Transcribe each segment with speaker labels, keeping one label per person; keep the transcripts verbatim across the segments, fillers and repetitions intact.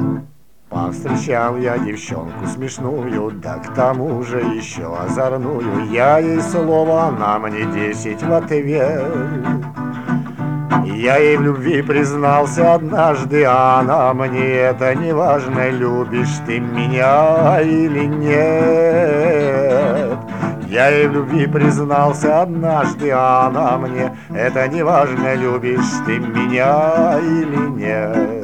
Speaker 1: Повстречал я девчонку смешную, да к тому же еще озорную. Я ей слово, она мне десять в ответ. Я ей в любви признался однажды, а она мне: это не важно, любишь ты меня или нет. Я ей в любви признался однажды, а она мне: это не важно, любишь ты меня или нет.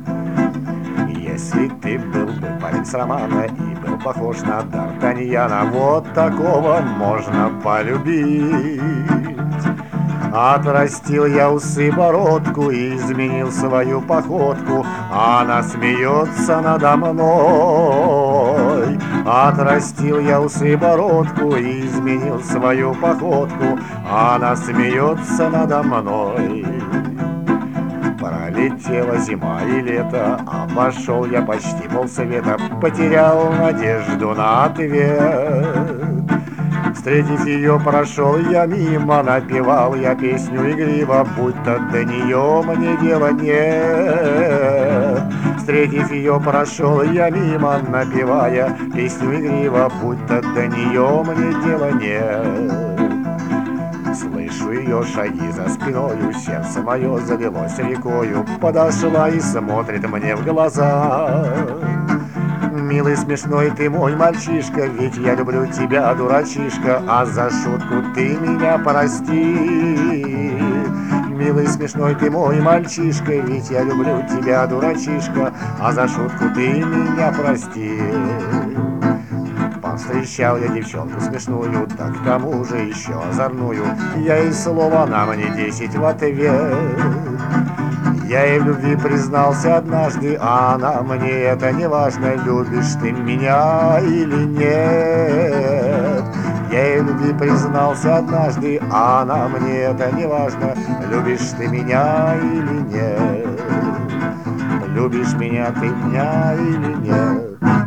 Speaker 1: Если ты был бы парень с романа и был похож на Д'Артаньяна, вот такого можно полюбить. Отрастил я усы, бородку и изменил свою походку, а она смеется надо мной. Отрастил я усы, бородку и изменил свою походку, а она смеется надо мной. Пролетела зима и лето, обошел я почти полсвета, потерял надежду на ответ. Встретив ее, прошел я мимо, напевал я песню игриво, будто до нее мне дела нет. Встретив ее, прошел я мимо, напевая песню игриво, будто до нее мне дела нет. Слышу ее шаги за спиною, сердце мое завелось рекою, подошла и смотрит мне в глаза. Милый, смешной ты мой мальчишка, ведь я люблю тебя, дурачишка, а за шутку ты меня прости. Милый, смешной ты мой мальчишка, ведь я люблю тебя, дурачишка, а за шутку ты меня прости. Повстречал я девчонку смешную, да к тому же еще озорную. Я ей слово, она мне десять в ответ. Я ей в любви признался однажды, а она мне: это не важно, любишь ты меня или нет. Я ей в любви признался однажды, а она мне: это не важно, любишь ты меня или нет. Любишь меня ты меня или нет.